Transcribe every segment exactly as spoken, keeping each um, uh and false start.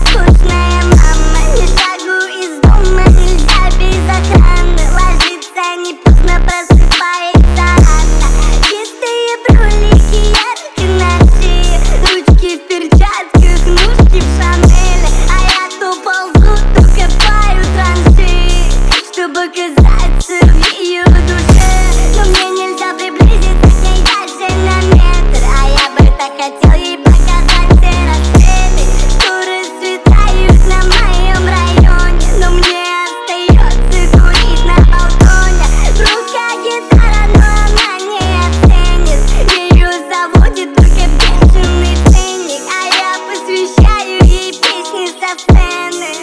скучная мама. Ни шагу из дома нельзя без охраны. Ложится не поздно, просыпается рано. Чистые брюлики, ярко на шее, ручки в перчатках, ножки в Шанеле. А я то ползу, то копаю траншеи, чтобы казаться в ее душе. Но мне нельзя приблизиться к ней даже на метр. А я бы так хотел ей показать все рассветы, что расцветают на моем районе. Но мне остается курить на балконе. Русская гитара, но она не оценит. Ее заводит только бешеный ценник, а я посвящаю ей песни со сцены.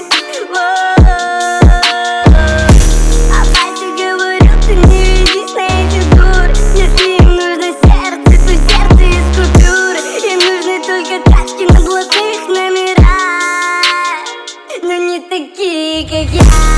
А батя говорил, ты не ведись на эти дуры. Если им нужно сердце, то сердце из купюры. Им нужны только тачки на блатных номерах, но не такие, как я.